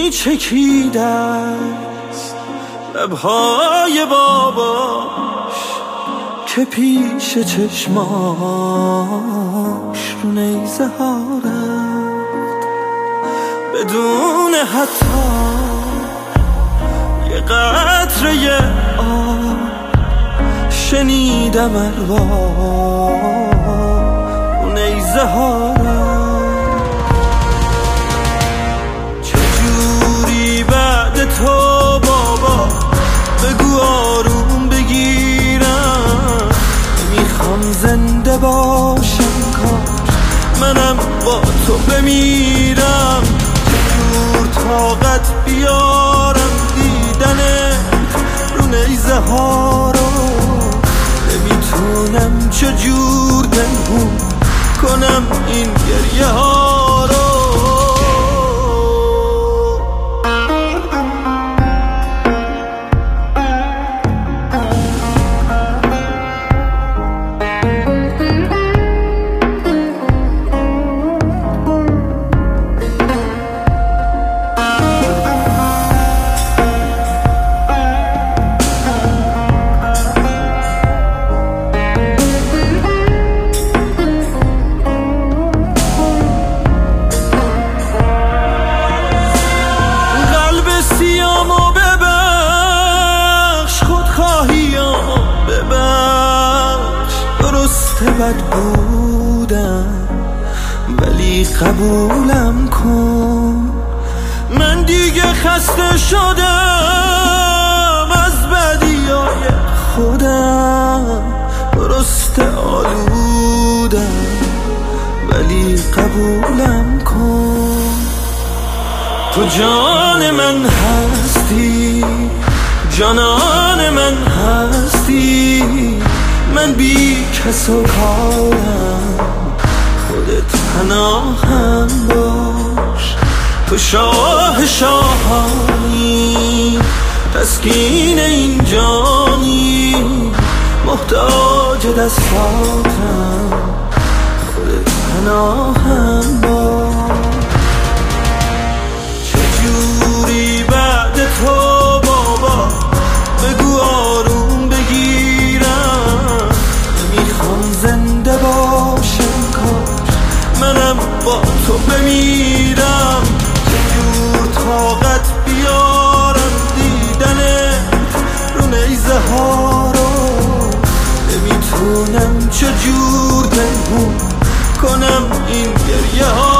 چکیده است لبهای باباش که پیش چشماش رو نیزه ها رفت بدون حتی یه قطره آب. شنیدم ارواح رو نیزه ها رفت. چجوری بعد تو بابا بگو آروم بگیرم. میخوام زنده باشم کاش منم با تو بمیرم. چجور طاقت بیارم دیدن رو نیزه ها رو. نمیتونم چجور دلهون کنم این گریه ها رو. بد بودم ولی قبولم کن. من دیگه خسته شدم از بدیای خودم. درسته آلودم ولی قبولم کن. تو جان من هستی جانان من هستی. من بی کس و کارم خودت پناهم باش. تو شاه شاهانی تسکین این جانی. محتاج دستاتم خودت پناهم باش. چجوری بعد تو بابا بگو آروم بگیرم. میخوام زنده باشم کاش منم با تو بمیرم. چجور طاقت بیارم دیدن رو نیزه ها رو. نمیتونم چجور دلهون کنم این گریه ها